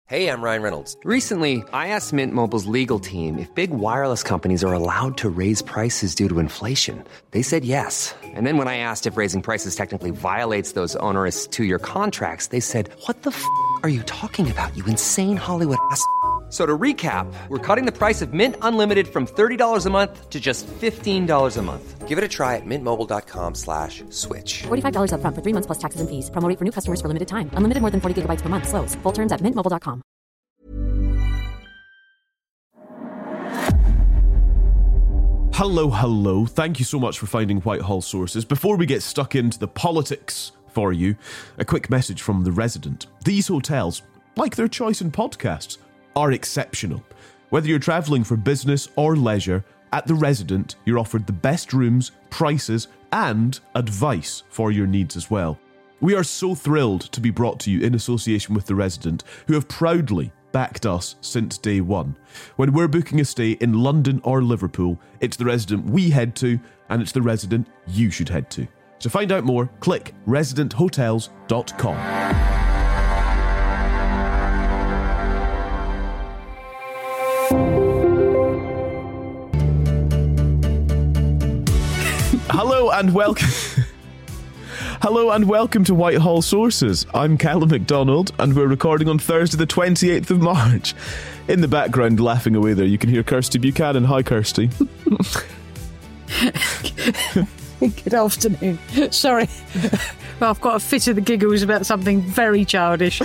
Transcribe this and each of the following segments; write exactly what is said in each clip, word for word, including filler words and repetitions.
Hey, I'm Ryan Reynolds. Recently, I asked Mint Mobile's legal team if big wireless companies are allowed to raise prices due to inflation. They said yes. And then when I asked if raising prices technically violates those onerous two-year contracts, they said, what the f*** are you talking about, you insane Hollywood ass f- So to recap, we're cutting the price of Mint Unlimited from thirty dollars a month to just fifteen dollars a month. Give it a try at mintmobile.com slash switch. forty-five dollars up front for three months plus taxes and fees. Promo rate for new customers for limited time. Unlimited more than forty gigabytes per month. Slows full terms at mint mobile dot com. Hello, hello. Thank you so much for finding Whitehall Sources. Before we get stuck into the politics for you, a quick message from The Resident. These hotels, like their choice in podcasts, are exceptional. Whether you're travelling for business or leisure, at The Resident, you're offered the best rooms, prices, and advice for your needs as well. We are so thrilled to be brought to you in association with The Resident, who have proudly backed us since day one. When we're booking a stay in London or Liverpool, it's The Resident we head to, and it's The Resident you should head to. To find out more, click resident hotels dot com. Hello and welcome. Hello and welcome to Whitehall Sources. I'm Callum MacDonald and we're recording on Thursday the twenty-eighth of March. In the background, laughing away there, you can hear Kirsty Buchanan. Hi, Kirsty. Good afternoon. Sorry, well, I've got a fit of the giggles about something very childish.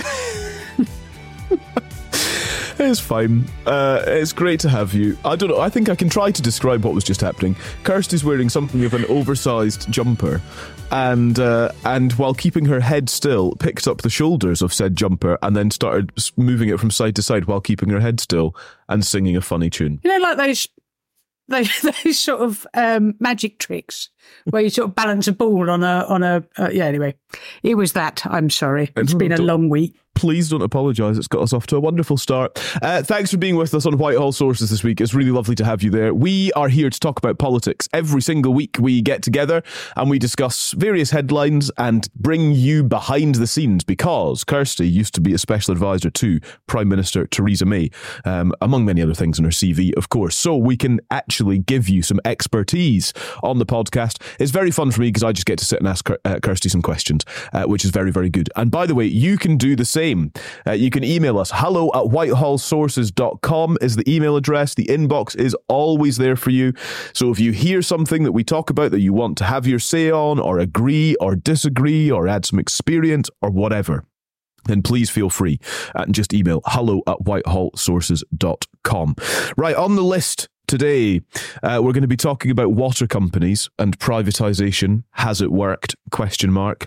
It's fine. Uh, it's great to have you. I don't know, I think I can try to describe what was just happening. Kirsty's wearing something of an oversized jumper and uh, and while keeping her head still, picked up the shoulders of said jumper and then started moving it from side to side while keeping her head still and singing a funny tune. You know, like those those, those sort of um, magic tricks where you sort of balance a ball on a on a uh, yeah. Anyway, it was that. I'm sorry. It's been a long week. Please don't apologise. It's got us off to a wonderful start. Uh, thanks for being with us on Whitehall Sources this week. It's really lovely to have you there. We are here to talk about politics. Every single week we get together and we discuss various headlines and bring you behind the scenes because Kirsty used to be a special advisor to Prime Minister Theresa May, um, among many other things in her C V, of course. So we can actually give you some expertise on the podcast. It's very fun for me because I just get to sit and ask uh, Kirsty some questions, uh, which is very, very good. And by the way, you can do the same. Uh, you can email us. Hello at whitehall sources dot com is the email address. The inbox is always there for you. So if you hear something that we talk about that you want to have your say on or agree or disagree or add some experience or whatever, then please feel free and just email hello at whitehall sources dot com. Right, on the list today, uh, we're going to be talking about water companies and privatisation. Has it worked? Question mark.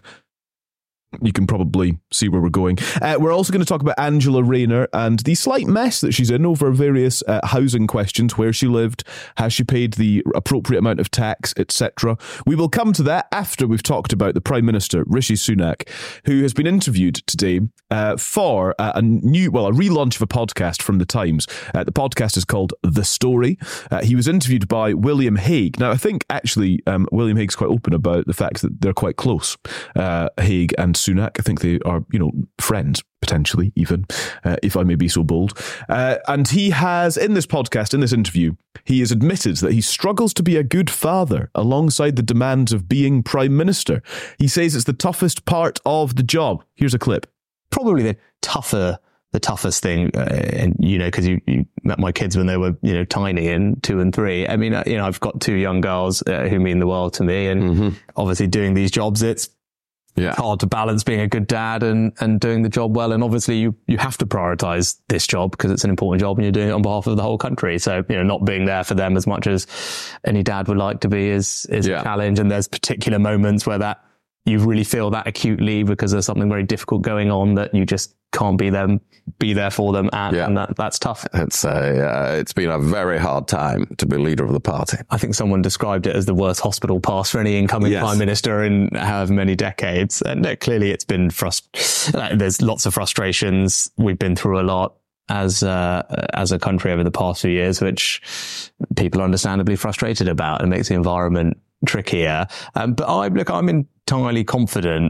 You can probably see where we're going. Uh, we're also going to talk about Angela Rayner and the slight mess that she's in over various uh, housing questions, where she lived, has she paid the appropriate amount of tax, et cetera. We will come to that after we've talked about the Prime Minister, Rishi Sunak, who has been interviewed today uh, for uh, a new, well, a relaunch of a podcast from The Times. Uh, the podcast is called The Story. Uh, he was interviewed by William Hague. Now, I think actually um, William Hague's quite open about the fact that they're quite close, uh, Hague and Sunak. I think they are, you know, friends, potentially, even, uh, if I may be so bold. Uh, and he has, in this podcast, in this interview, he has admitted that he struggles to be a good father alongside the demands of being Prime Minister. He says it's the toughest part of the job. Here's a clip. Probably the tougher, the toughest thing, uh, and you know, because you, you met my kids when they were, you know, tiny and two and three. I mean, uh, you know, I've got two young girls uh, who mean the world to me, and mm-hmm. obviously doing these jobs, it's Yeah. hard to balance being a good dad and, and doing the job well. And obviously you, you have to prioritize this job because it's an important job and you're doing it on behalf of the whole country. So, you know, not being there for them as much as any dad would like to be is, is yeah. a challenge. And there's particular moments where that you really feel that acutely because there's something very difficult going on that you just can't be them, be there for them. And, yeah. and that, that's tough. It's a, uh, it's been a very hard time to be leader of the party. I think someone described it as the worst hospital pass for any incoming yes. prime minister in however many decades. And uh, clearly it's been frust- like, there's lots of frustrations. We've been through a lot as, uh, as a country over the past few years, which people are understandably frustrated about and makes the environment trickier. Um, but I look, I'm entirely confident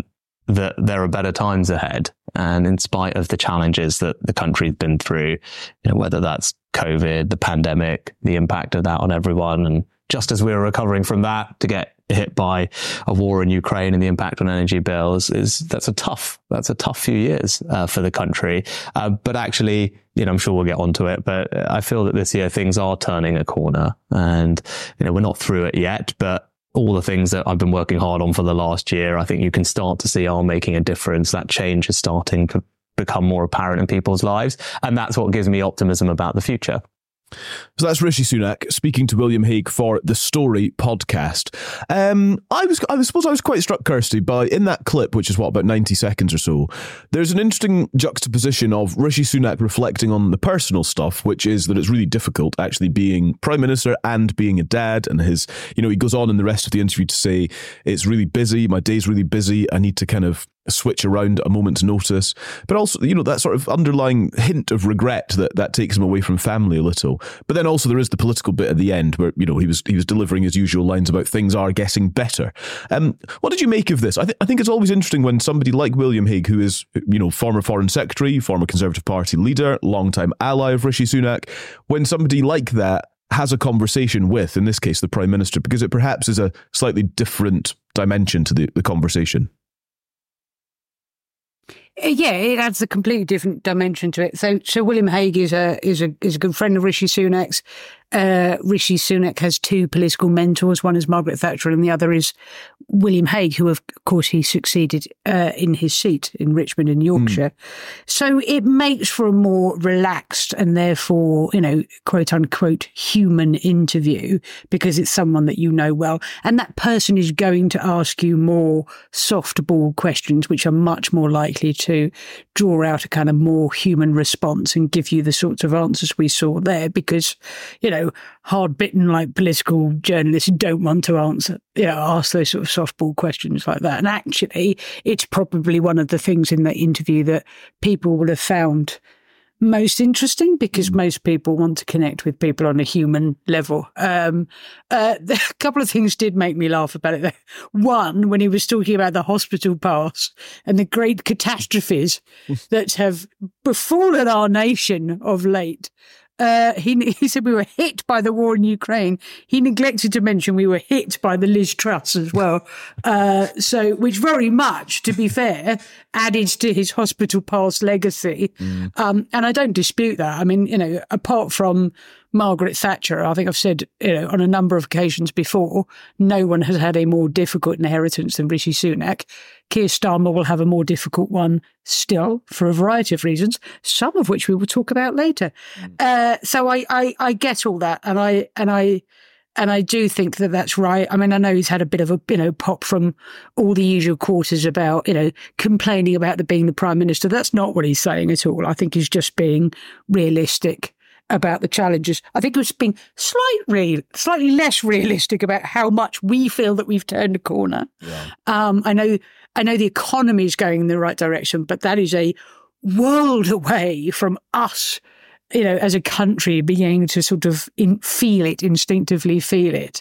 that there are better times ahead. And in spite of the challenges that the country's been through, you know, whether that's COVID, the pandemic, the impact of that on everyone, and just as we were recovering from that, to get hit by a war in Ukraine and the impact on energy bills, is that's a tough, that's a tough few years uh, for the country. Uh, but actually, you know, I'm sure we'll get onto it, but I feel that this year things are turning a corner, and, you know, we're not through it yet, but all the things that I've been working hard on for the last year, I think you can start to see are making a difference. That change is starting to become more apparent in people's lives. And that's what gives me optimism about the future. So that's Rishi Sunak speaking to William Hague for The Story podcast. Um, I was, I suppose I was quite struck, Kirsty, by in that clip, which is what, about ninety seconds or so, there's an interesting juxtaposition of Rishi Sunak reflecting on the personal stuff, which is that it's really difficult actually being Prime Minister and being a dad. And his, you know, he goes on in the rest of the interview to say, it's really busy. My day's really busy. I need to kind of switch around at a moment's notice. But also, you know, that sort of underlying hint of regret that that takes him away from family a little. But then also there is the political bit at the end where, you know, he was he was delivering his usual lines about things are getting better. Um, what did you make of this? I, th- I think it's always interesting when somebody like William Hague, who is, you know, former Foreign Secretary, former Conservative Party leader, longtime ally of Rishi Sunak, when somebody like that has a conversation with, in this case, the Prime Minister, because it perhaps is a slightly different dimension to the, the conversation. Yeah, it adds a completely different dimension to it. So, so William Hague is a is a is a good friend of Rishi Sunak's. Uh, Rishi Sunak has two political mentors. One is Margaret Thatcher, and the other is William Hague, who, of course, he succeeded uh, in his seat in Richmond in Yorkshire. Mm. So it makes for a more relaxed and therefore, you know, quote unquote, human interview, because it's someone that you know well, and that person is going to ask you more softball questions, which are much more likely to draw out a kind of more human response and give you the sorts of answers we saw there, because, you know, hard-bitten, like, political journalists don't want to answer, you know, ask those sort of softball questions like that. And actually, it's probably one of the things in that interview that people would have found most interesting, because most people want to connect with people on a human level. Um, uh, a couple of things did make me laugh about it, though. One, when he was talking about the hospital pass and the great catastrophes that have befallen our nation of late. Uh, he, he said we were hit by the war in Ukraine. He neglected to mention we were hit by the Liz Truss as well. Uh, so, which very much, to be fair, added to his hospital pass legacy. Mm. Um, and I don't dispute that. I mean, you know, apart from Margaret Thatcher, I think I've said, you know, on a number of occasions before, no one has had a more difficult inheritance than Rishi Sunak. Keir Starmer will have a more difficult one still, for a variety of reasons, some of which we will talk about later. Mm. Uh, so I, I, I get all that, and I and I and I do think that that's right. I mean, I know he's had a bit of a, you know, pop from all the usual quarters about, you know, complaining about the being the Prime Minister. That's not what he's saying at all. I think he's just being realistic about the challenges. I think it was being slightly, slightly less realistic about how much we feel that we've turned a corner. Yeah. Um, I know, I know the economy is going in the right direction, but that is a world away from us, you know, as a country being able to sort of in, feel it, instinctively feel it.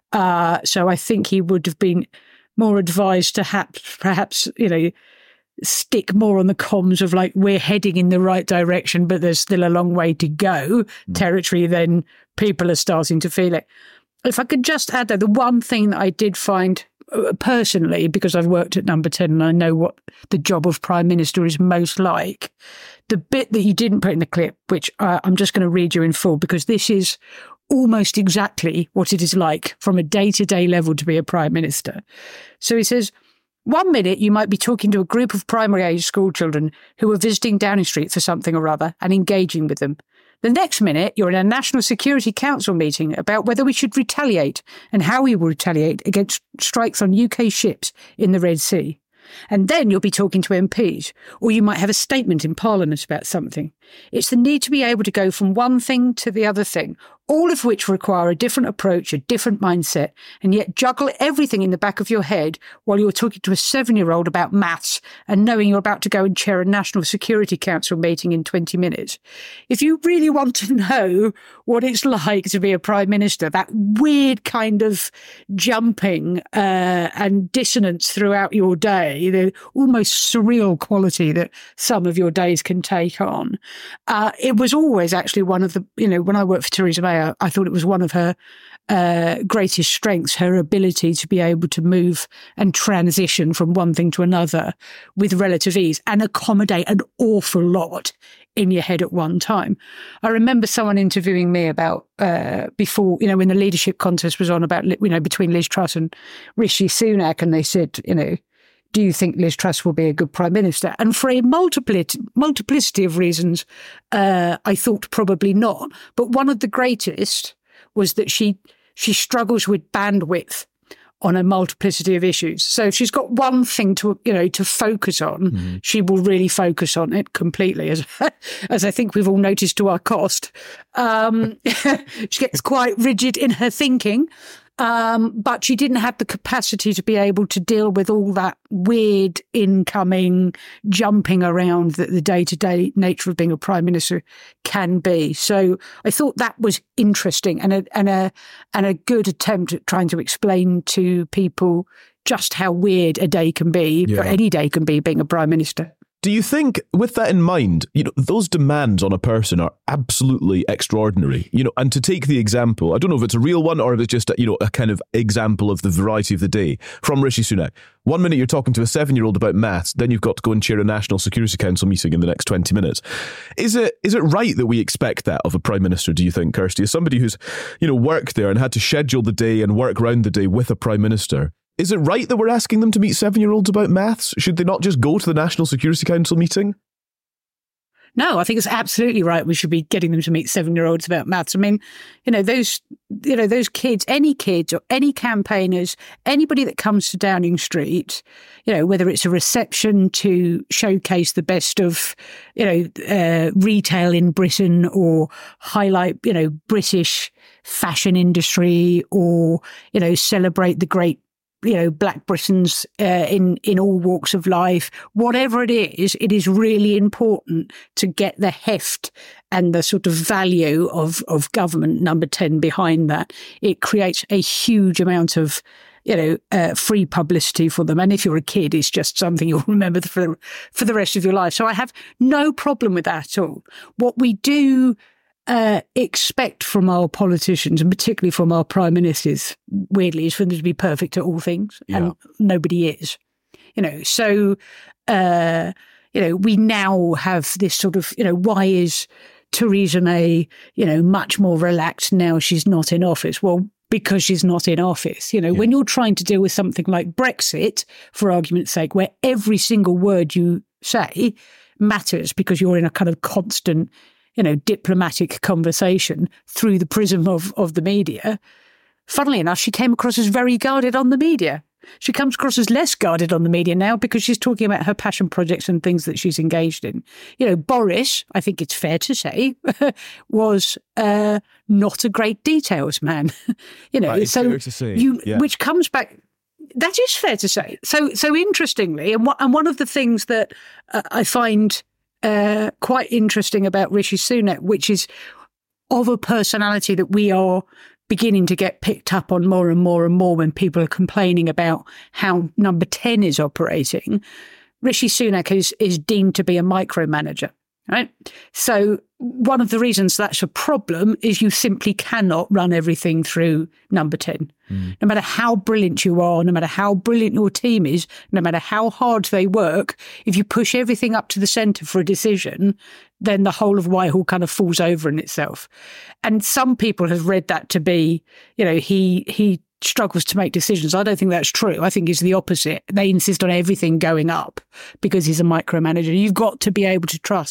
Uh, so I think he would have been more advised to ha- perhaps, you know, stick more on the comms of like, we're heading in the right direction, but there's still a long way to go mm. territory, then people are starting to feel it. If I could just add, though, the one thing that I did find uh, personally, because I've worked at Number ten and I know what the job of Prime Minister is most like, the bit that you didn't put in the clip, which uh, I'm just going to read you in full, because this is almost exactly what it is like from a day-to-day level to be a Prime Minister. So he says, one minute you might be talking to a group of primary age school children who are visiting Downing Street for something or other and engaging with them. The next minute you're in a National Security Council meeting about whether we should retaliate and how we will retaliate against strikes on U K ships in the Red Sea. And then you'll be talking to M Ps, or you might have a statement in Parliament about something. It's the need to be able to go from one thing to the other thing, all of which require a different approach, a different mindset, and yet juggle everything in the back of your head while you're talking to a seven-year-old about maths and knowing you're about to go and chair a National Security Council meeting in twenty minutes. If you really want to know what it's like to be a Prime Minister, that weird kind of jumping uh, and dissonance throughout your day, the almost surreal quality that some of your days can take on, uh, it was always actually one of the, you know, when I worked for Theresa May, I, I thought it was one of her uh, greatest strengths, her ability to be able to move and transition from one thing to another with relative ease and accommodate an awful lot in your head at one time. I remember someone interviewing me about uh, before, you know, when the leadership contest was on about, you know, between Liz Truss and Rishi Sunak, and they said, you know, do you think Liz Truss will be a good Prime Minister? And for a multiplicity, multiplicity of reasons, uh, I thought probably not. But one of the greatest was that she she struggles with bandwidth on a multiplicity of issues. So if she's got one thing to, you know, to focus on, mm-hmm. she will really focus on it completely, as as I think we've all noticed to our cost. Um, she gets quite rigid in her thinking. Um, but she didn't have the capacity to be able to deal with all that weird incoming jumping around that the day-to-day nature of being a Prime Minister can be. So I thought that was interesting and a, and a, and a good attempt at trying to explain to people just how weird a day can be, yeah. or any day can be, being a Prime Minister. Do you think, with that in mind, you know, those demands on a person are absolutely extraordinary? You know, and to take the example, I don't know if it's a real one or if it's just, a, you know, a kind of example of the variety of the day from Rishi Sunak. One minute you're talking to a seven-year-old about maths, then you've got to go and chair a National Security Council meeting in the next twenty minutes. Is it is it right that we expect that of a Prime Minister, do you think, Kirsty? As somebody who's, you know, worked there and had to schedule the day and work round the day with a Prime Minister, is it right that we're asking them to meet seven-year-olds about maths? Should they not just go to the National Security Council meeting? No, I think it's absolutely right. We should be getting them to meet seven-year-olds about maths. I mean, you know, those, you know, those kids, any kids or any campaigners, anybody that comes to Downing Street, you know, whether it's a reception to showcase the best of, you know, uh, retail in Britain or highlight, you know, British fashion industry or, you know, celebrate the great, you know, Black Britons uh, in, in all walks of life, whatever it is, it is really important to get the heft and the sort of value of, of government number ten behind that. It creates a huge amount of, you know, uh, free publicity for them. And if you're a kid, it's just something you'll remember for, for the rest of your life. So I have no problem with that at all. What we do Uh, expect from our politicians, and particularly from our prime ministers, weirdly, is for them to be perfect at all things, yeah. and nobody is. You know, so uh, you know, we now have this sort of, you know, why is Theresa May, you know, much more relaxed now she's not in office? Well, because she's not in office. You know, yeah. when you're trying to deal with something like Brexit, for argument's sake, where every single word you say matters because you're in a kind of constant, you know, diplomatic conversation through the prism of, of the media. Funnily enough, she came across as very guarded on the media. She comes across as less guarded on the media now because she's talking about her passion projects and things that she's engaged in. You know, Boris, I think it's fair to say, was uh, not a great details man. you know, right, it's so fair to say. You, yeah. which comes back. That is fair to say. So, so interestingly, and, and one of the things that uh, I find Uh, quite interesting about Rishi Sunak, which is of a personality that we are beginning to get picked up on more and more and more when people are complaining about how number ten is operating. Rishi Sunak is, is deemed to be a micromanager, right? So one of the reasons that's a problem is you simply cannot run everything through number ten. Mm. No matter how brilliant you are, no matter how brilliant your team is, no matter how hard they work, if you push everything up to the centre for a decision, then the whole of Whitehall kind of falls over in itself. And some people have read that to be, you know, he he struggles to make decisions. I don't think that's true. I think it's the opposite. They insist on everything going up because he's a micromanager. You've got to be able to trust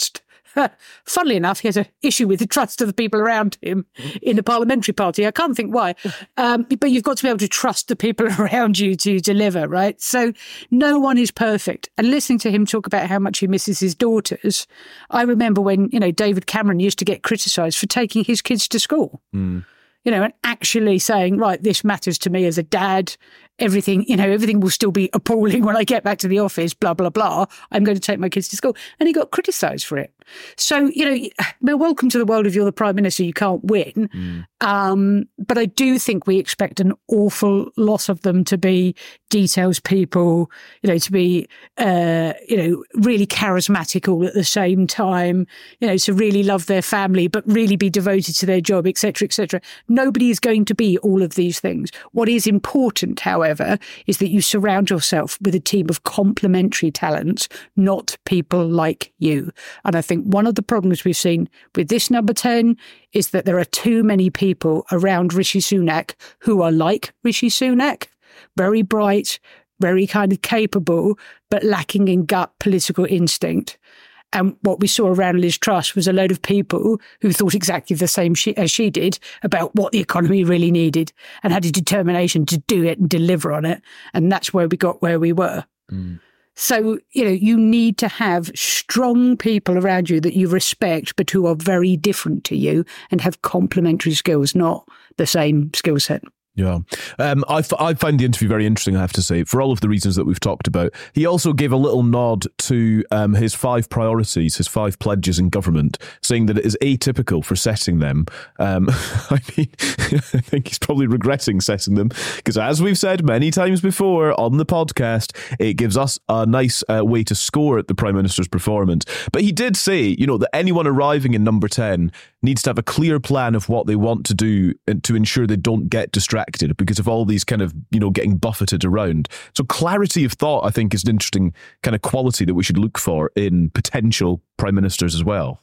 funnily enough, he has an issue with the trust of the people around him in the parliamentary party. I can't think why. Um, but you've got to be able to trust the people around you to deliver, right? So no one is perfect. And listening to him talk about how much he misses his daughters, I remember when, you know, David Cameron used to get criticised for taking his kids to school. Mm. You know, and actually saying, right, this matters to me as a dad. Everything, you know, everything will still be appalling when I get back to the office, blah, blah, blah. I'm going to take my kids to school. And he got criticised for it. So, you know, well, welcome to the world of you're the Prime Minister, you can't win. Mm. Um, but I do think we expect an awful lot of them to be details people, you know, to be, uh, you know, really charismatic all at the same time, you know, to really love their family, but really be devoted to their job, et cetera, et cetera. Nobody is going to be all of these things. What is important, however, is that you surround yourself with a team of complementary talents, not people like you. And I think one of the problems we've seen with this number ten is that there are too many people around Rishi Sunak who are like Rishi Sunak, very bright, very kind of capable, but lacking in gut political instinct. And what we saw around Liz Truss was a load of people who thought exactly the same she, as she did about what the economy really needed and had a determination to do it and deliver on it. And that's where we got where we were. Mm. So, you know, you need to have strong people around you that you respect, but who are very different to you and have complementary skills, not the same skill set. Yeah. Um, I, f- I find the interview very interesting, I have to say, for all of the reasons that we've talked about. He also gave a little nod to um, his five priorities, his five pledges in government, saying that it is atypical for setting them. Um, I mean, I think he's probably regretting setting them because, as we've said many times before on the podcast, it gives us a nice uh, way to score at the Prime Minister's performance. But he did say, you know, that anyone arriving in number ten needs to have a clear plan of what they want to do and to ensure they don't get distracted because of all these kind of, you know, getting buffeted around. So clarity of thought, I think, is an interesting kind of quality that we should look for in potential prime ministers as well.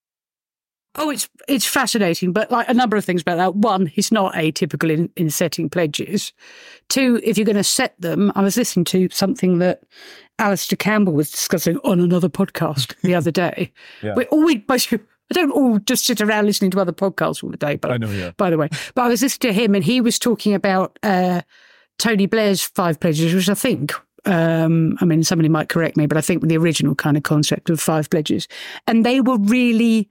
Oh, it's it's fascinating, but like a number of things about that. One, he's not atypical in, in setting pledges. Two, if you're going to set them, I was listening to something that Alistair Campbell was discussing on another podcast the other day. Yeah. We always, I don't all just sit around listening to other podcasts all the day, but I know, yeah. By the way, but I was listening to him and he was talking about uh, Tony Blair's five pledges, which I think, um, I mean, somebody might correct me, but I think the original kind of concept of five pledges, and they were really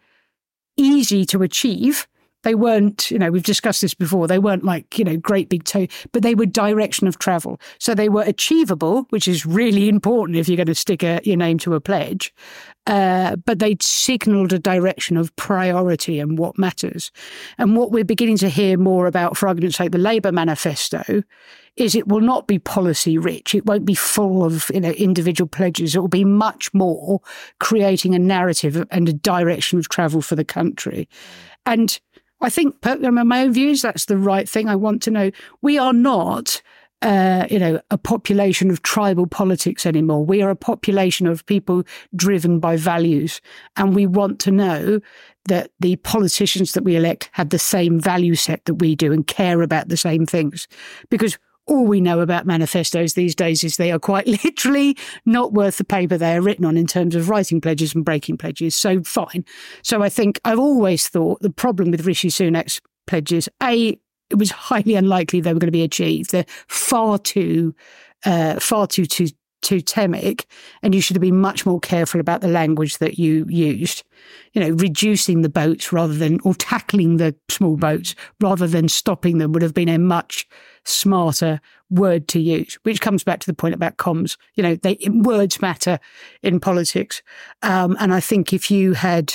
easy to achieve. They weren't, you know, we've discussed this before. They weren't like, you know, great big toe, but they were direction of travel. So they were achievable, which is really important if you're going to stick a, your name to a pledge. Uh, but they signalled a direction of priority and what matters. And what we're beginning to hear more about, for argument's sake, the Labour manifesto, is it will not be policy rich. It won't be full of, you know, individual pledges. It will be much more creating a narrative and a direction of travel for the country. And I think, in my own views, that's the right thing. I want to know, we are not, uh, you know, a population of tribal politics anymore. We are a population of people driven by values. And we want to know that the politicians that we elect have the same value set that we do and care about the same things. Because all we know about manifestos these days is they are quite literally not worth the paper they are written on in terms of writing pledges and breaking pledges. So fine. So I think I've always thought the problem with Rishi Sunak's pledges, A, it was highly unlikely they were going to be achieved. They're far too, uh, far too, too, totemic, and you should have been much more careful about the language that you used. You know, reducing the boats rather than, or tackling the small boats rather than stopping them would have been a much smarter word to use, which comes back to the point about comms. You know, they, words matter in politics. Um, and I think if you had,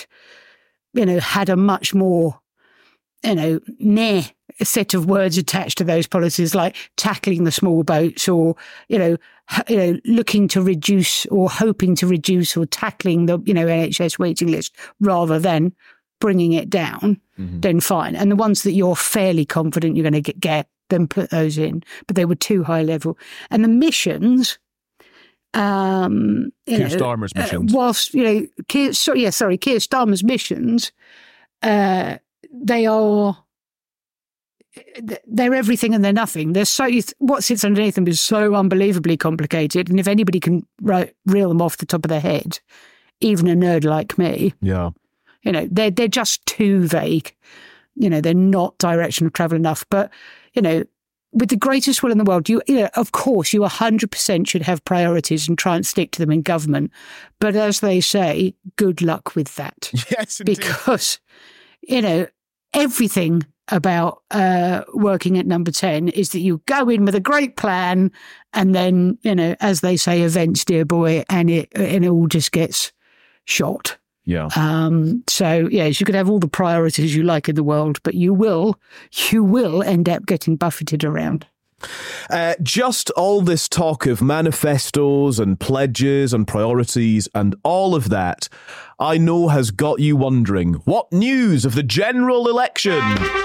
you know, had a much more, you know, nah set of words attached to those policies, like tackling the small boats or, you know, you know, looking to reduce or hoping to reduce or tackling the, you know, N H S waiting list rather than bringing it down, mm-hmm. then fine. And the ones that you're fairly confident you're going to get, get, then put those in. But they were too high level. And the missions, um, you Keir know, Starmer's missions. Uh, whilst, you know, Keir, so, yeah, sorry, Keir Starmer's missions, uh, they are, they're everything and they're nothing. They're so, what sits underneath them is so unbelievably complicated. And if anybody can write, reel them off the top of their head, even a nerd like me. Yeah. You know, they're, they're just too vague. You know, they're not direction of travel enough. But, you know, with the greatest will in the world, you, you know, of course, you one hundred percent should have priorities and try and stick to them in government. But as they say, good luck with that. Yes, indeed. Because, you know, everything about uh, working at Number ten is that you go in with a great plan and then, you know, as they say, events, dear boy, and it, and it all just gets shot. Yeah. Um, so, yes, you could have all the priorities you like in the world, but you will, you will end up getting buffeted around. Uh, just all this talk of manifestos and pledges and priorities and all of that, I know has got you wondering, what news of the general election?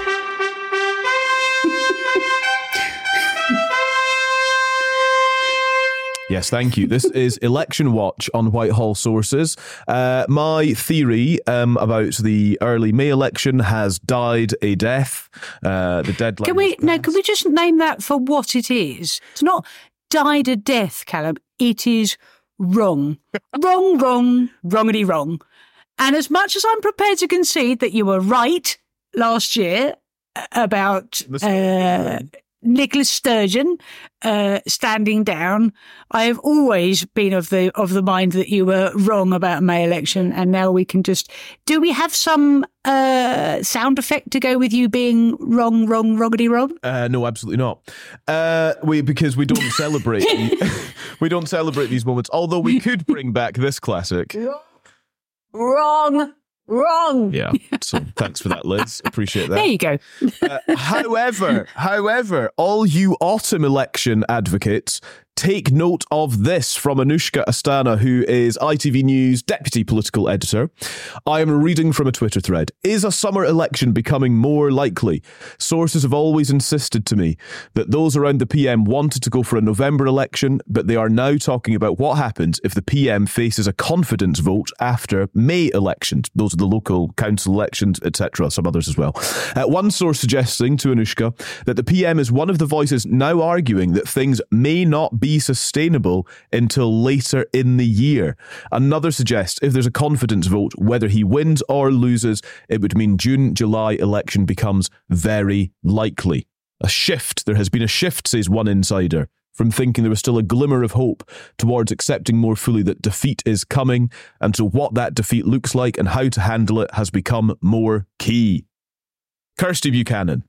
Yes, thank you. This is Election Watch on Whitehall Sources. Uh, my theory um, about the early May election has died a death. Uh, the deadline. Can we no? Can we just name that for what it is? It's not died a death, Callum. It is wrong, wrong, wrong, wrongity wrong. And as much as I'm prepared to concede that you were right last year about uh, Nicola Sturgeon uh, standing down, I have always been of the of the mind that you were wrong about May election, and now we can just... Do we have some uh, sound effect to go with you being wrong, wrong, wrongity wrong? Uh, no, absolutely not. Uh, we because we don't celebrate we don't celebrate these moments. Although we could bring back this classic. Wrong. Wrong. Yeah. So thanks for that, Liz. Appreciate that. There you go. uh, however, however, all you autumn election advocates, take note of this from Anushka Astana, who is I T V News deputy political editor. I am reading from a Twitter thread. Is a summer election becoming more likely? Sources have always insisted to me that those around the P M wanted to go for a November election, but they are now talking about what happens if the P M faces a confidence vote after May elections. Those are the local council elections, et cetera, some others as well. Uh, one source suggesting to Anushka that the P M is one of the voices now arguing that things may not be sustainable until later in the year. Another suggests if there's a confidence vote, whether he wins or loses, it would mean June, July election becomes very likely. A shift. There has been a shift, says one insider, from thinking there was still a glimmer of hope towards accepting more fully that defeat is coming, and so what that defeat looks like and how to handle it has become more key. Kirsty Buchanan.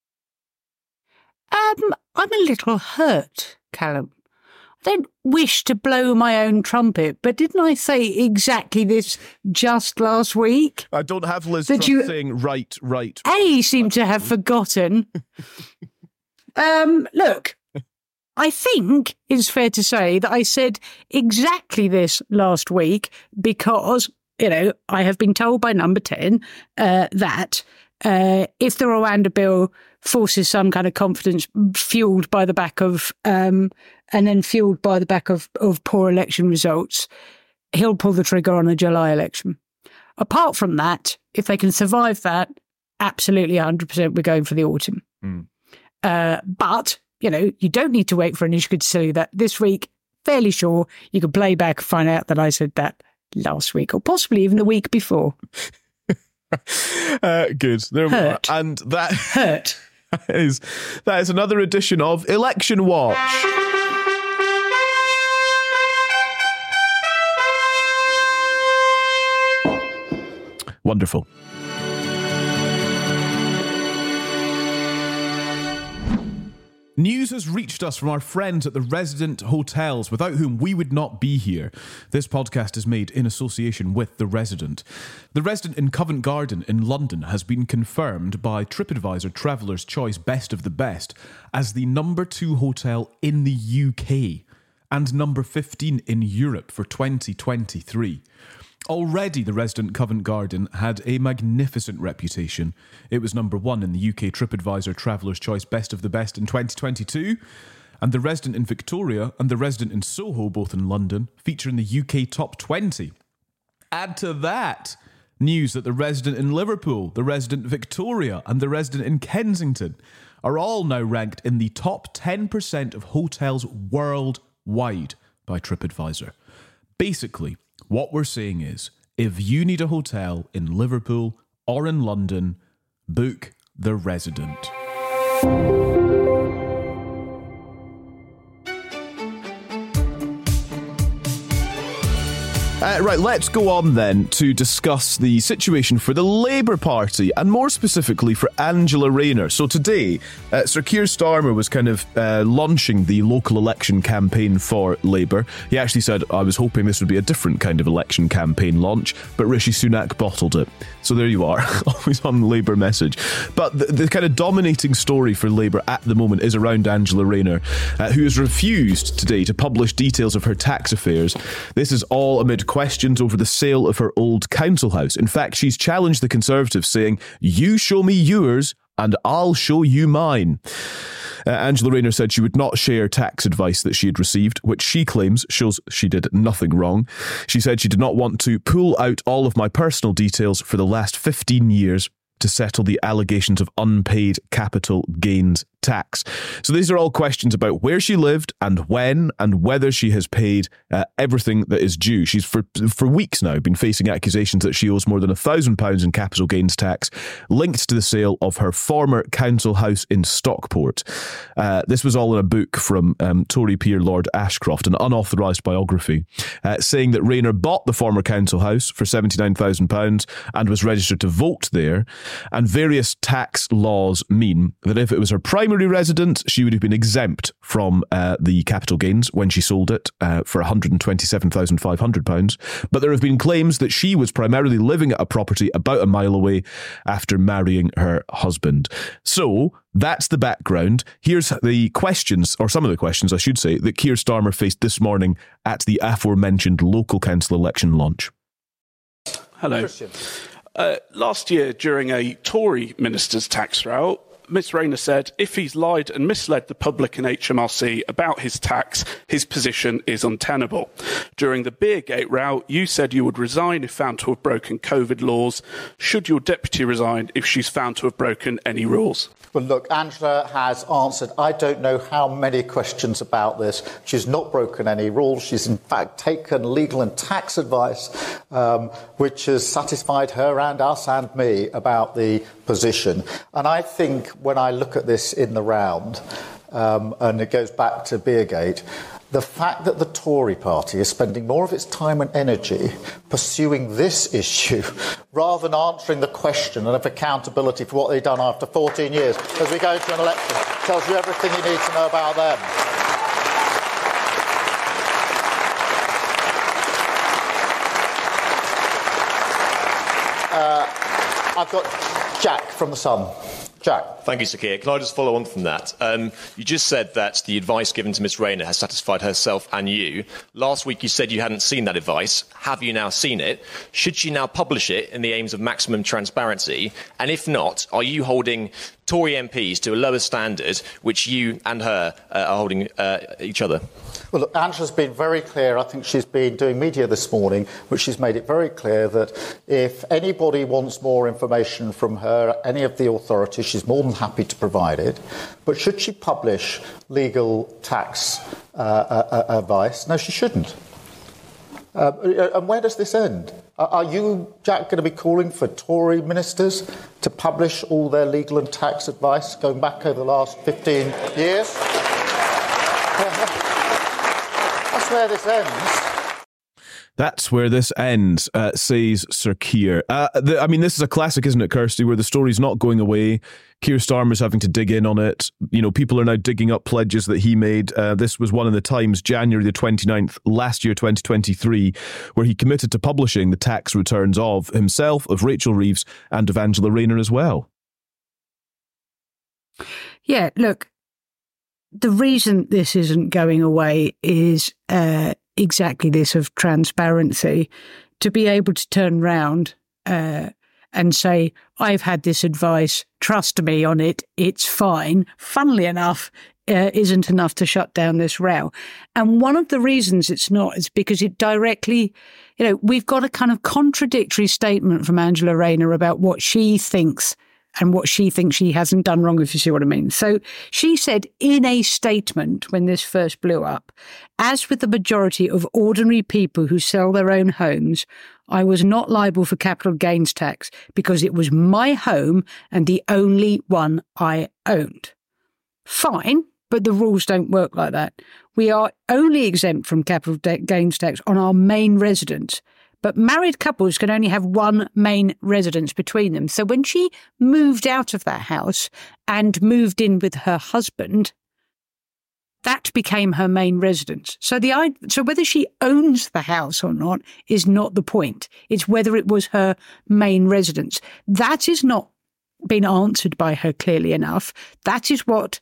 Um, I'm a little hurt, Callum. I don't wish to blow my own trumpet, but didn't I say exactly this just last week? I don't have Liz That Truss you- saying right, right. A seem to have forgotten. um, look, I think it's fair to say that I said exactly this last week because, you know, I have been told by Number ten uh, that uh, if the Rwanda bill forces some kind of confidence fueled by the back of, um, and then fueled by the back of, of poor election results, he'll pull the trigger on a July election. Apart from that, if they can survive that, absolutely one hundred percent we're going for the autumn. Mm. Uh, but, you know, you don't need to wait for Anushka to tell you that this week. Fairly sure you can play back and find out that I said that last week or possibly even the week before. uh, good. There we are. Hurt. And that Hurt. is that is another edition of Election Watch. Wonderful. News has reached us from our friends at the Resident Hotels, without whom we would not be here. This podcast is made in association with The Resident. The Resident in Covent Garden in London has been confirmed by TripAdvisor Traveller's Choice Best of the Best as the number two hotel in the U K and number fifteen in Europe for twenty twenty-three. Already, the Resident Covent Garden had a magnificent reputation. It was number one in the U K TripAdvisor Traveller's Choice Best of the Best in twenty twenty-two, and the Resident in Victoria and the Resident in Soho, both in London, feature in the U K Top twenty. Add to that news that the Resident in Liverpool, the Resident Victoria, and the Resident in Kensington are all now ranked in the top ten percent of hotels worldwide by TripAdvisor. Basically, what we're saying is, if you need a hotel in Liverpool or in London, book The Resident. Uh, right, let's go on then to discuss the situation for the Labour Party and more specifically for Angela Rayner. So today, uh, Sir Keir Starmer was kind of uh, launching the local election campaign for Labour. He actually said, I was hoping this would be a different kind of election campaign launch, but Rishi Sunak bottled it. So there you are, always on Labour message. But the, the kind of dominating story for Labour at the moment is around Angela Rayner, uh, who has refused today to publish details of her tax affairs. This is all amid questions over the sale of her old council house. In fact, she's challenged the Conservatives, saying, you show me yours and I'll show you mine. Uh, Angela Rayner said she would not share tax advice that she had received, which she claims shows she did nothing wrong. She said she did not want to pull out all of my personal details for the last fifteen years to settle the allegations of unpaid capital gains tax. So these are all questions about where she lived and when and whether she has paid uh, everything that is due. She's for for weeks now been facing accusations that she owes more than a thousand pounds in capital gains tax linked to the sale of her former council house in Stockport. Uh, this was all in a book from um, Tory peer Lord Ashcroft, an unauthorised biography, uh, saying that Rayner bought the former council house for seventy-nine thousand pounds and was registered to vote there. And various tax laws mean that if it was her primary residence, she would have been exempt from uh, the capital gains when she sold it uh, for one hundred twenty-seven thousand five hundred pounds. But there have been claims that she was primarily living at a property about a mile away after marrying her husband. So that's the background. Here's the questions, or some of the questions, I should say, that Keir Starmer faced this morning at the aforementioned local council election launch. Hello. Uh, last year, during a Tory minister's tax row, Miss Rayner said, if he's lied and misled the public and H M R C about his tax, his position is untenable. During the Beergate row, you said you would resign if found to have broken COVID laws. Should your deputy resign if she's found to have broken any rules? Well, look, Angela has answered, I don't know how many questions about this. She's not broken any rules. She's, in fact, taken legal and tax advice, um, which has satisfied her and us and me about the position. And I think when I look at this in the round, um, and it goes back to Beergate, the fact that the Tory party is spending more of its time and energy pursuing this issue rather than answering the question and of accountability for what they've done after fourteen years as we go into an election tells you everything you need to know about them. Uh, I've got Jack from The Sun. Jack. Thank you, Sir Keir. Can I just follow on from that? Um, you just said that the advice given to Miss Rayner has satisfied herself and you. Last week you said you hadn't seen that advice. Have you now seen it? Should she now publish it in the aims of maximum transparency? And if not, are you holding Tory M Ps to a lower standard, which you and her uh, are holding uh, each other? Well, look, Angela's been very clear. I think she's been doing media this morning, which she's made it very clear that if anybody wants more information from her, any of the authorities, she's more than happy to provide it. But should she publish legal tax uh, uh, advice? No, she shouldn't. Uh, and where does this end? Are you, Jack, going to be calling for Tory ministers to publish all their legal and tax advice going back over the last fifteen years? That's where this ends. That's where this ends, uh, says Sir Keir. Uh, the, I mean, this is a classic, isn't it, Kirsty, where the story's not going away. Keir Starmer's having to dig in on it. You know, people are now digging up pledges that he made. Uh, this was one of the Times, January the twenty-ninth, last year, twenty twenty-three, where he committed to publishing the tax returns of himself, of Rachel Reeves, and of Angela Rayner as well. Yeah, look, the reason this isn't going away is uh, exactly this, of transparency, to be able to turn round uh, and say, I've had this advice, trust me on it, it's fine, funnily enough, uh, isn't enough to shut down this row. And one of the reasons it's not is because it directly, you know, we've got a kind of contradictory statement from Angela Rayner about what she thinks and what she thinks she hasn't done wrong, if you see what I mean. So she said in a statement when this first blew up, as with the majority of ordinary people who sell their own homes, I was not liable for capital gains tax because it was my home and the only one I owned. Fine, but the rules don't work like that. We are only exempt from capital gains tax on our main residence, but married couples can only have one main residence between them. So when she moved out of that house and moved in with her husband, that became her main residence. So the so whether she owns the house or not is not the point. It's whether it was her main residence. That is not been answered by her clearly enough. That is what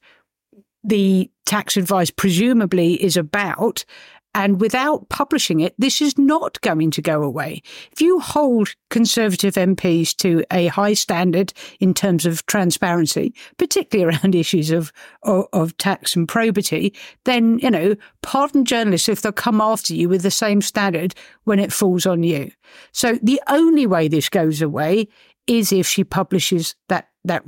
the tax advice presumably is about. And without publishing it, this is not going to go away. If you hold Conservative M Ps to a high standard in terms of transparency, particularly around issues of, of, of tax and probity, then, you know, pardon journalists if they'll come after you with the same standard when it falls on you. So the only way this goes away is if she publishes that, that,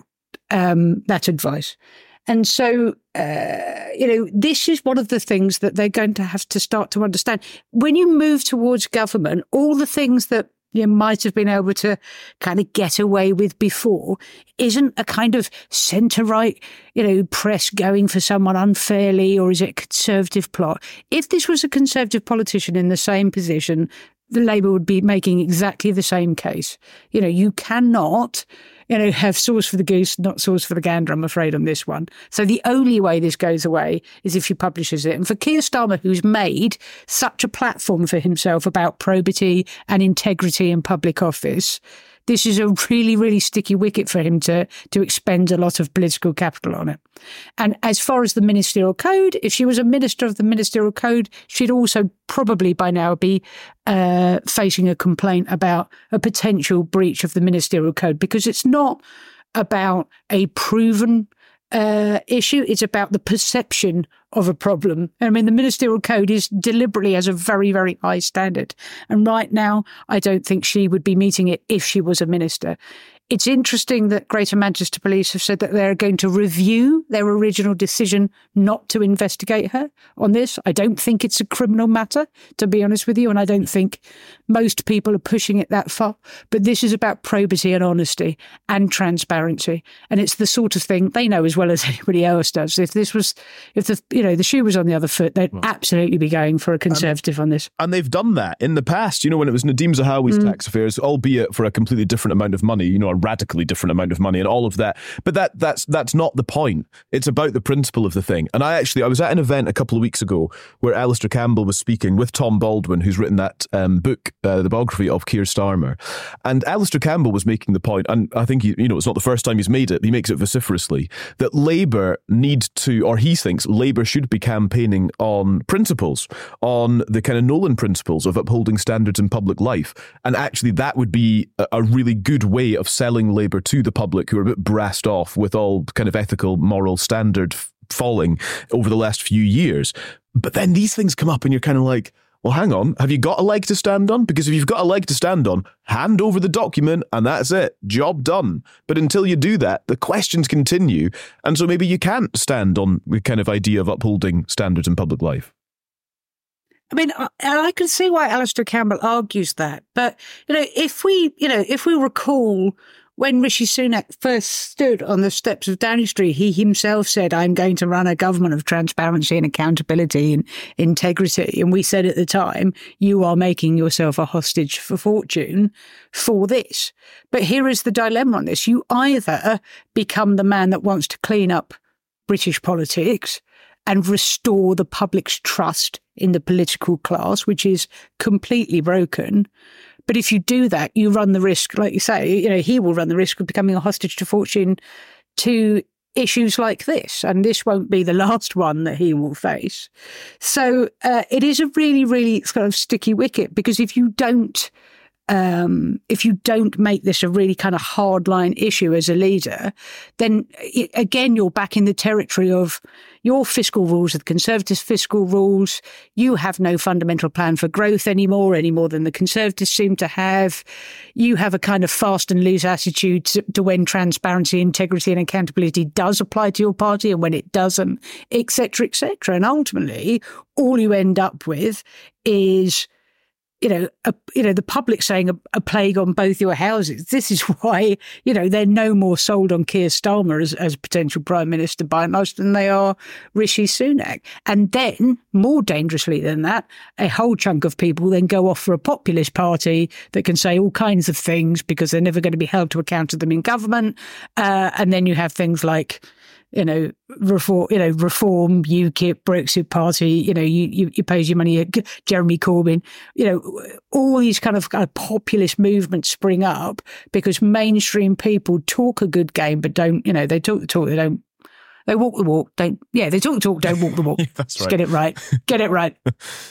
um, that advice. And so, uh, you know, this is one of the things that they're going to have to start to understand. When you move towards government, all the things that you might have been able to kind of get away with before isn't a kind of centre-right, you know, press going for someone unfairly, or is it a Conservative plot? If this was a Conservative politician in the same position, the Labour would be making exactly the same case. You know, you cannot, you know, have sauce for the goose, not sauce for the gander, I'm afraid, on this one. So the only way this goes away is if she publishes it. And for Keir Starmer, who's made such a platform for himself about probity and integrity in public office, this is a really, really sticky wicket for him to, to expend a lot of political capital on it. And as far as the ministerial code, if she was a minister of the ministerial code, she'd also probably by now be uh, facing a complaint about a potential breach of the ministerial code, because it's not about a proven uh, issue. It's about the perception of a problem. I mean, the ministerial code is deliberately has a very, very high standard. And right now, I don't think she would be meeting it if she was a minister. It's interesting that Greater Manchester Police have said that they're going to review their original decision not to investigate her on this. I don't think it's a criminal matter, to be honest with you, and I don't think most people are pushing it that far. But this is about probity and honesty and transparency. And it's the sort of thing they know as well as anybody else does. If this was, if the, you know, the shoe was on the other foot, they'd well, absolutely be going for a Conservative and, on this. And they've done that in the past, you know, when it was Nadeem Zahawi's mm. tax affairs, albeit for a completely different amount of money, you know, a radically different amount of money and all of that. But that that's that's not the point. It's about the principle of the thing. And I actually, I was at an event a couple of weeks ago where Alistair Campbell was speaking with Tom Baldwin, who's written that um, book, uh, the biography of Keir Starmer. And Alistair Campbell was making the point, and I think, he, you know, it's not the first time he's made it, he makes it vociferously, that Labour need to, or he thinks Labour should be campaigning on principles, on the kind of Nolan principles of upholding standards in public life. And actually that would be a, a really good way of selling Labour to the public, who are a bit brassed off with all kind of ethical, moral standard f- falling over the last few years. But then these things come up and you're kind of like, well, hang on, have you got a leg to stand on? Because if you've got a leg to stand on, hand over the document and that's it. Job done. But until you do that, the questions continue. And so maybe you can't stand on the kind of idea of upholding standards in public life. I mean, I, I can see why Alistair Campbell argues that. But, you know, if we, you know, if we recall when Rishi Sunak first stood on the steps of Downing Street, he himself said, I'm going to run a government of transparency and accountability and integrity. And we said at the time, you are making yourself a hostage for fortune for this. But here is the dilemma on this. You either become the man that wants to clean up British politics and restore the public's trust in the political class, which is completely broken. But if you do that, you run the risk, like you say, you know, he will run the risk of becoming a hostage to fortune to issues like this. And this won't be the last one that he will face. So uh, it is a really, really kind of sticky wicket, because if you don't um, if you don't make this a really kind of hardline issue as a leader, then it, again, you're back in the territory of your fiscal rules are the Conservatives' fiscal rules. You have no fundamental plan for growth anymore, any more than the Conservatives seem to have. You have a kind of fast and loose attitude to, to when transparency, integrity and accountability does apply to your party and when it doesn't, et cetera, et cetera. And ultimately, all you end up with is, you know, a, you know, the public saying a, a plague on both your houses. This is why, you know, they're no more sold on Keir Starmer as, as potential Prime Minister by and large than they are Rishi Sunak. And then, more dangerously than that, a whole chunk of people then go off for a populist party that can say all kinds of things because they're never going to be held to account to them in government. Uh, and then you have things like, you know, reform, you know, reform, UKIP, Brexit Party, you know, you, you, you pay your money, Jeremy Corbyn, you know, all these kind of, kind of populist movements spring up because mainstream people talk a good game, but don't, you know, they talk the talk, they don't, they walk the walk, don't, yeah, they talk the talk, don't walk the walk. Yeah, that's Just right. get it right. Get it right.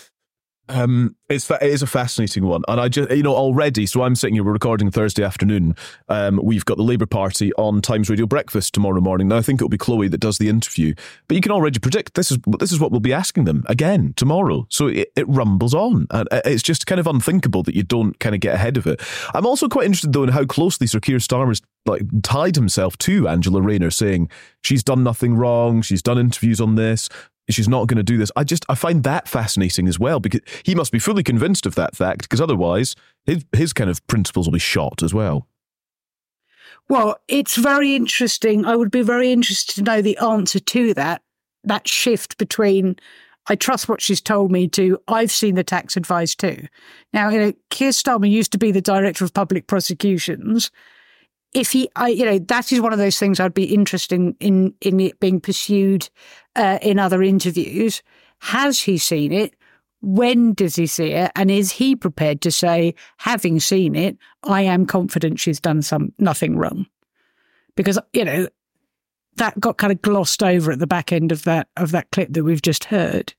Um, it's it is a fascinating one, and I just you know already. So I'm sitting here. We're recording Thursday afternoon. Um, we've got the Labour Party on Times Radio Breakfast tomorrow morning. Now I think it'll be Chloe that does the interview, but you can already predict this is this is what we'll be asking them again tomorrow. So it, it rumbles on, and it's just kind of unthinkable that you don't kind of get ahead of it. I'm also quite interested though in how closely Sir Keir Starmer's like tied himself to Angela Rayner, saying she's done nothing wrong, she's done interviews on this. She's not going to do this. I just, I find that fascinating as well, because he must be fully convinced of that fact, because otherwise his, his kind of principles will be shot as well. Well, it's very interesting. I would be very interested to know the answer to that, that shift between I trust what she's told me to I've seen the tax advice too. Now, you know, Keir Starmer used to be the Director of Public Prosecutions. If he, I, you know, that is one of those things I'd be interested in, in, in it being pursued uh, in other interviews. Has he seen it? When does he see it? And is he prepared to say, having seen it, I am confident she's done some nothing wrong? Because, you know, that got kind of glossed over at the back end of that of that clip that we've just heard.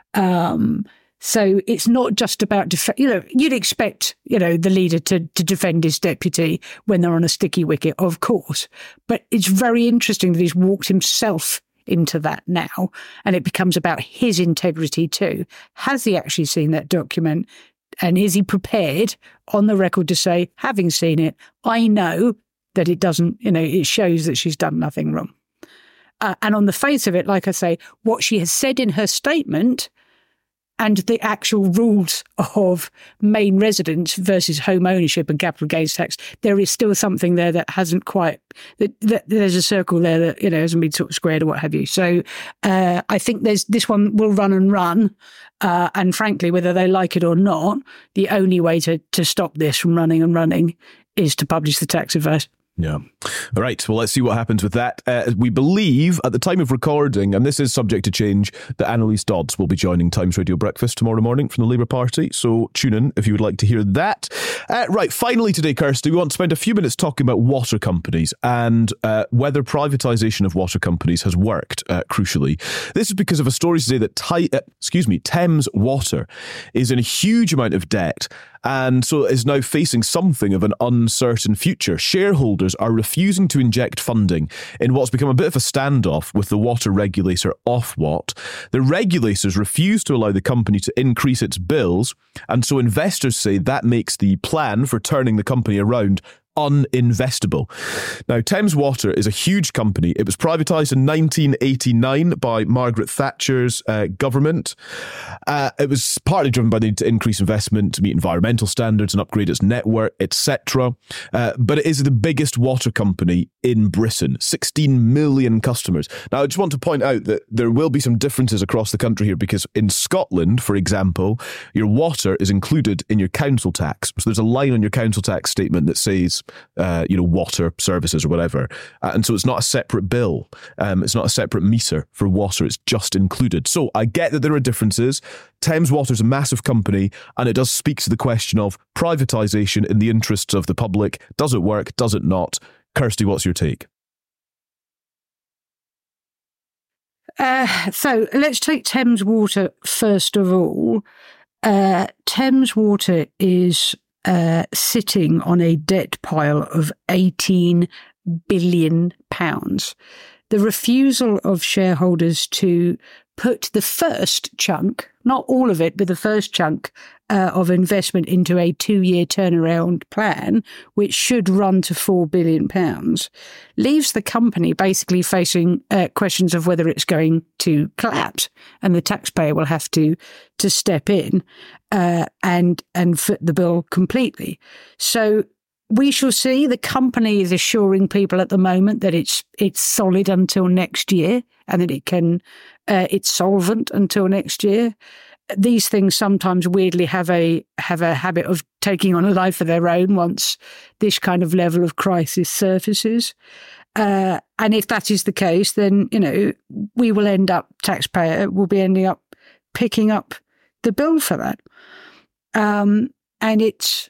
Um, So it's not just about, def- you know, you'd expect, you know, the leader to, to defend his deputy when they're on a sticky wicket, of course. But it's very interesting that he's walked himself into that now, and it becomes about his integrity too. Has he actually seen that document? And is he prepared on the record to say, having seen it, I know that it doesn't, you know, it shows that she's done nothing wrong. Uh, and on the face of it, like I say, what she has said in her statement and the actual rules of main residence versus home ownership and capital gains tax, there is still something there that hasn't quite, that, that there's a circle there that, you know, hasn't been sort of squared or what have you. So uh, I think there's this one will run and run. Uh, and frankly, whether they like it or not, the only way to, to stop this from running and running is to publish the tax advice. Yeah. All right. Well, let's see what happens with that. Uh, we believe at the time of recording, and this is subject to change, that Annalise Dodds will be joining Times Radio Breakfast tomorrow morning from the Labour Party. So tune in if you would like to hear that. Uh, right. Finally today, Kirsty, we want to spend a few minutes talking about water companies and uh, whether privatisation of water companies has worked, uh, crucially. This is because of a story today that, Ty- uh, excuse me, Thames Water is in a huge amount of debt and so is now facing something of an uncertain future. Shareholders are refusing to inject funding in what's become a bit of a standoff with the water regulator Ofwat. The regulators refuse to allow the company to increase its bills, and so investors say that makes the plan for turning the company around uninvestable. Now, Thames Water is a huge company. It was privatised in nineteen eighty-nine by Margaret Thatcher's uh, government. Uh, it was partly driven by the need to increase investment to meet environmental standards and upgrade its network, et cetera. Uh, but it is the biggest water company in Britain, sixteen million customers. Now, I just want to point out that there will be some differences across the country here, because in Scotland, for example, your water is included in your council tax. So there's a line on your council tax statement that says, Uh, you know, water services or whatever. Uh, and so it's not a separate bill. Um, it's not a separate meter for water. It's just included. So I get that there are differences. Thames Water is a massive company, and it does speak to the question of privatisation in the interests of the public. Does it work? Does it not? Kirsty, what's your take? Uh, so let's take Thames Water first of all. Uh, Thames Water is uh, sitting on a debt pile of eighteen billion pounds. The refusal of shareholders to put the first chunk, not all of it, but the first chunk uh, of investment into a two-year turnaround plan, which should run to four billion pounds, leaves the company basically facing uh, questions of whether it's going to collapse, and the taxpayer will have to to step in uh, and and foot the bill completely. So we shall see. The company is assuring people at the moment that it's it's solid until next year, and that it can uh, it's solvent until next year. These things sometimes weirdly have a have a habit of taking on a life of their own once this kind of level of crisis surfaces. Uh, and if that is the case, then you know we will end up taxpayer will be ending up picking up the bill for that. Um, and it's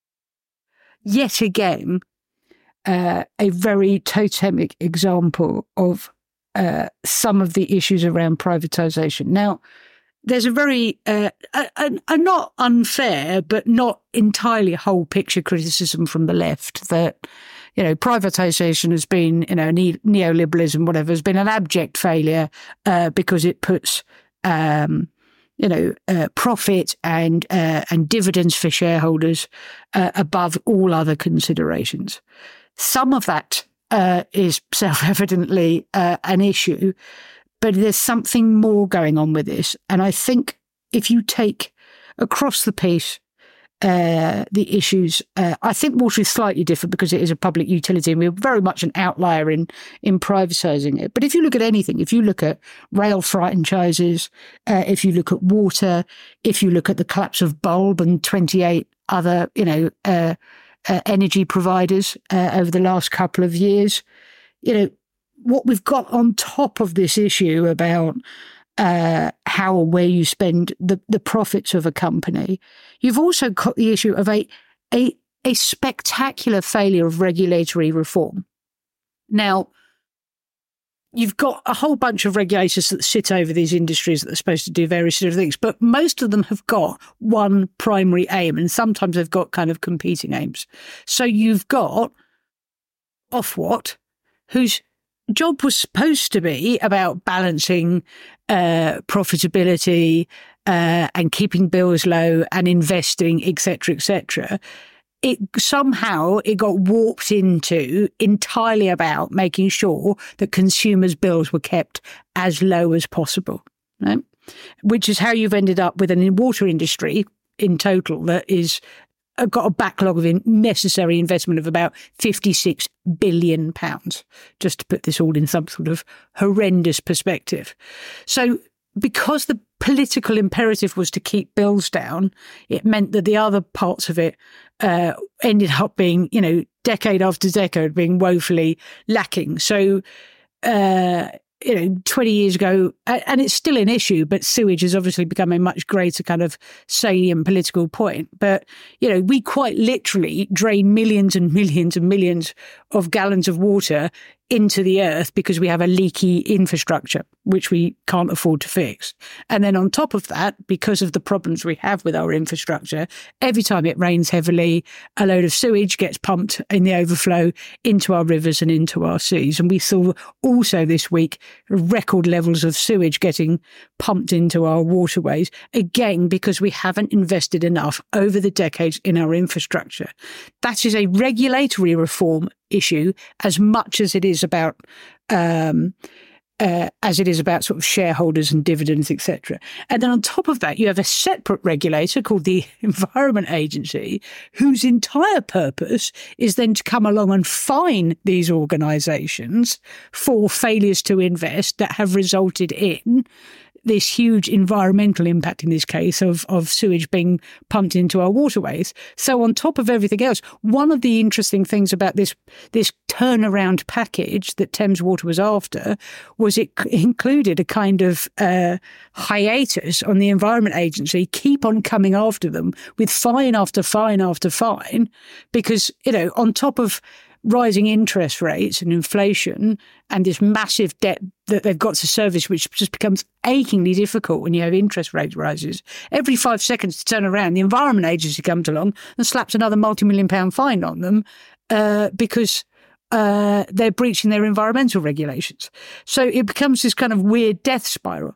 yet again, uh, a very totemic example of uh, some of the issues around privatisation. Now, there's a very, uh, a, a, a not unfair, but not entirely whole picture criticism from the left that, you know, privatisation has been, you know, ne- neoliberalism, whatever, has been an abject failure uh, because it puts um you know, uh, profit and uh, and dividends for shareholders uh, above all other considerations. Some of that uh, is self-evidently uh, an issue, but there's something more going on with this. And I think if you take across the piece uh, the issues, uh, I think water is slightly different because it is a public utility and we're very much an outlier in, in privatising it. But if you look at anything, if you look at rail franchises, uh, if you look at water, if you look at the collapse of Bulb and twenty-eight other, you know, uh, uh, energy providers uh, over the last couple of years, you know, what we've got on top of this issue about Uh, how or where you spend the, the profits of a company, you've also got the issue of a, a, a spectacular failure of regulatory reform. Now, you've got a whole bunch of regulators that sit over these industries that are supposed to do various different things, but most of them have got one primary aim, and sometimes they've got kind of competing aims. So you've got Ofwat, whose job was supposed to be about balancing uh, profitability uh, and keeping bills low and investing, et cetera, et cetera. It somehow it got warped into entirely about making sure that consumers' bills were kept as low as possible, right? Which is how you've ended up with an water industry in total that is got a backlog of in necessary investment of about fifty-six billion pounds, just to put this all in some sort of horrendous perspective. So because the political imperative was to keep bills down, it meant that the other parts of it uh, ended up being, you know, decade after decade being woefully lacking. So, uh, you know, twenty years ago, and it's still an issue, but sewage has obviously become a much greater kind of salient political point. But, you know, we quite literally drain millions and millions and millions of gallons of water into the earth because we have a leaky infrastructure, which we can't afford to fix. And then on top of that, because of the problems we have with our infrastructure, every time it rains heavily, a load of sewage gets pumped in the overflow into our rivers and into our seas. And we saw also this week record levels of sewage getting pumped into our waterways, again, because we haven't invested enough over the decades in our infrastructure. That is a regulatory reform issue as much as it is about um, uh, as it is about sort of shareholders and dividends, et cetera. And then on top of that, you have a separate regulator called the Environment Agency, whose entire purpose is then to come along and fine these organisations for failures to invest that have resulted in this huge environmental impact, in this case, of, of sewage being pumped into our waterways. So on top of everything else, one of the interesting things about this this turnaround package that Thames Water was after was it included a kind of uh, hiatus on the Environment Agency, keep on coming after them with fine after fine after fine, because, you know, on top of rising interest rates and inflation and this massive debt that they've got to service, which just becomes achingly difficult when you have interest rate rises. Every five seconds to turn around, the Environment Agency comes along and slaps another multi-million pound fine on them uh, because uh, they're breaching their environmental regulations. So it becomes this kind of weird death spiral.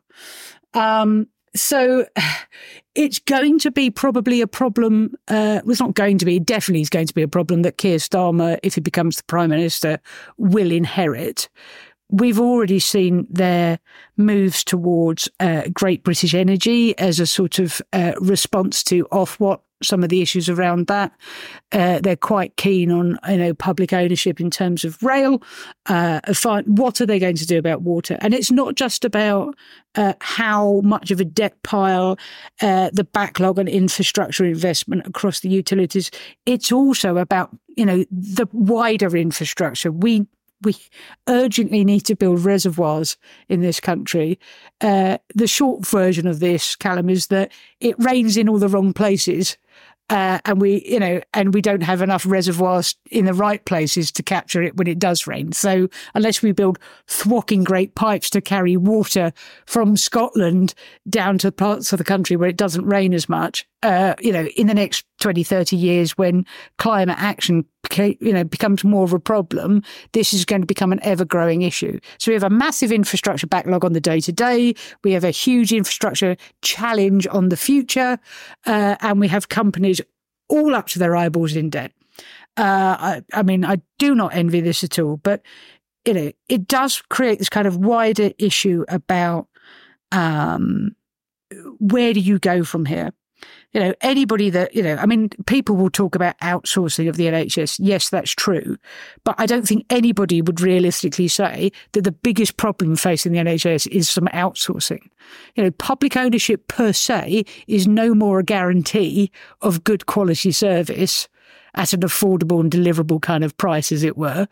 Um, so it's going to be probably a problem. Uh, well, it's not going to be, it definitely is going to be a problem that Keir Starmer, if he becomes the Prime Minister, will inherit. We've already seen their moves towards uh, Great British Energy as a sort of uh, response to Ofwat, some of the issues around that. Uh, they're quite keen on, you know, public ownership in terms of rail. Uh, what are they going to do about water? And it's not just about uh, how much of a debt pile, uh, the backlog and infrastructure investment across the utilities. It's also about, you know, the wider infrastructure. We We urgently need to build reservoirs in this country. Uh, the short version of this, Callum, is that it rains in all the wrong places. Uh, and we, you know, and we don't have enough reservoirs in the right places to capture it when it does rain. So unless we build thwacking great pipes to carry water from Scotland down to parts of the country where it doesn't rain as much, uh, you know, in the next twenty, thirty years when climate action, you know, becomes more of a problem, this is going to become an ever-growing issue. So we have a massive infrastructure backlog on the day-to-day. We have a huge infrastructure challenge on the future. Uh, and we have companies all up to their eyeballs in debt. Uh, I, I mean, I do not envy this at all, but, you know, it does create this kind of wider issue about um, where do you go from here? You know, anybody that, you know, I mean, people will talk about outsourcing of the N H S. Yes, that's true. But I don't think anybody would realistically say that the biggest problem facing the N H S is some outsourcing. You know, public ownership per se is no more a guarantee of good quality service at an affordable and deliverable kind of price, as it were,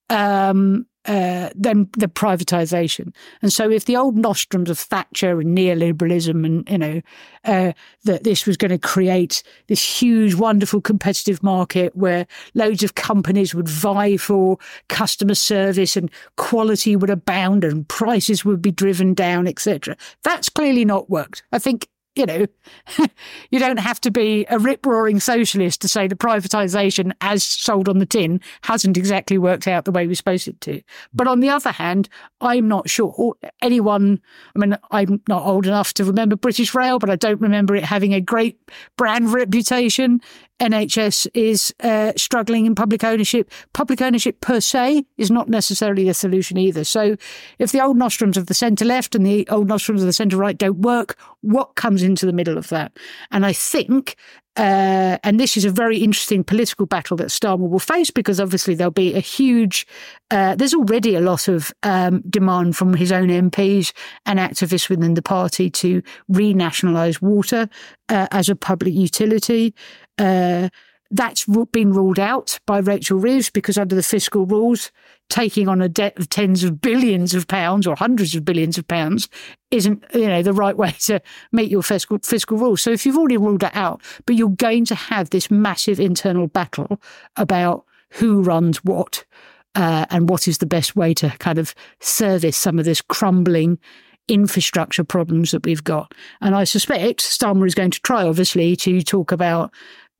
um, uh, than the privatisation. And so if the old nostrums of Thatcher and neoliberalism and, you know, uh, that this was going to create this huge, wonderful competitive market where loads of companies would vie for customer service and quality would abound and prices would be driven down, et cetera. That's clearly not worked. I think, you know, you don't have to be a rip-roaring socialist to say the privatisation, as sold on the tin, hasn't exactly worked out the way we're supposed it to. But on the other hand, I'm not sure anyone, I mean, I'm not old enough to remember British Rail, but I don't remember it having a great brand reputation. N H S is uh, struggling in public ownership. Public ownership per se is not necessarily the solution either. So if the old nostrums of the centre-left and the old nostrums of the centre-right don't work, what comes into the middle of that? And I think, uh, and this is a very interesting political battle that Starmer will face, because obviously there'll be a huge, uh, there's already a lot of um, demand from his own M Ps and activists within the party to renationalise water uh, as a public utility. Uh, that's been ruled out by Rachel Reeves because under the fiscal rules, taking on a debt of tens of billions of pounds or hundreds of billions of pounds isn't, you know, the right way to meet your fiscal fiscal rules. So if you've already ruled it out, but you're going to have this massive internal battle about who runs what uh, and what is the best way to kind of service some of this crumbling infrastructure problems that we've got. And I suspect Starmer is going to try, obviously, to talk about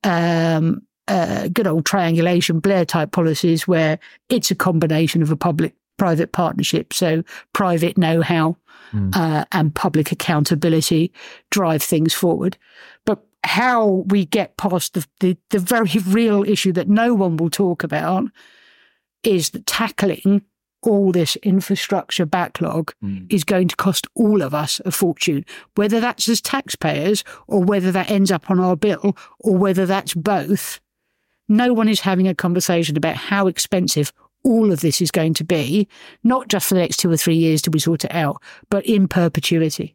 um, uh, good old triangulation, Blair-type policies where it's a combination of a public-private partnership. So private know-how mm. uh, and public accountability drive things forward. But how we get past the, the, the very real issue that no one will talk about is that tackling all this infrastructure backlog mm. is going to cost all of us a fortune, whether that's as taxpayers or whether that ends up on our bill or whether that's both. No one is having a conversation about how expensive all of this is going to be, not just for the next two or three years till we sort it out, but in perpetuity.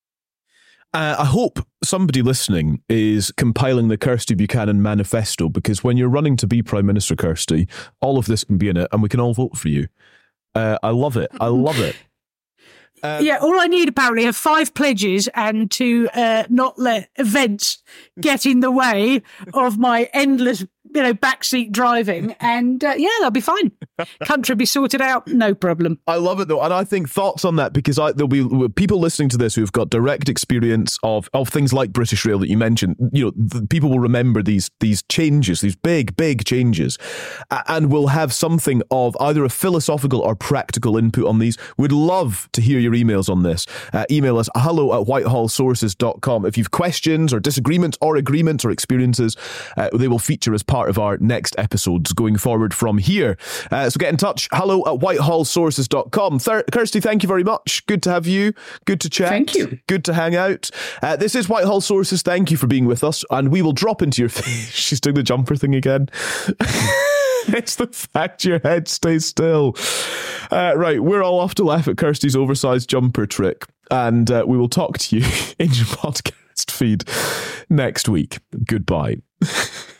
Uh, I hope somebody listening is compiling the Kirsty Buchanan manifesto, because when you're running to be Prime Minister, Kirsty, all of this can be in it and we can all vote for you. Uh, I love it. I love it. Um, yeah, all I need apparently are five pledges and to uh, not let events get in the way of my endless you know, backseat driving, and uh, yeah, they'll be fine. Country will be sorted out, no problem. I love it though, and I think thoughts on that, because I, there'll be people listening to this who've got direct experience of of things like British Rail that you mentioned. You know, the, people will remember these these changes, these big big changes, uh, and will have something of either a philosophical or practical input on these. We'd love to hear your emails on this. Uh, email us hello at whitehall sources dot com if you've questions or disagreements or agreements or experiences. Uh, they will feature as part of our next episodes going forward from here. Uh, so get in touch, hello at whitehall sources dot com. Thir- Kirsty, thank you very much. Good to have you. Good to chat. Thank you. Good to hang out. Uh, this is Whitehall Sources. Thank you for being with us, and we will drop into your face. She's doing the jumper thing again. It's the fact your head stays still. Uh, right, we're all off to laugh at Kirsty's oversized jumper trick, and uh, we will talk to you in your podcast feed next week. Goodbye.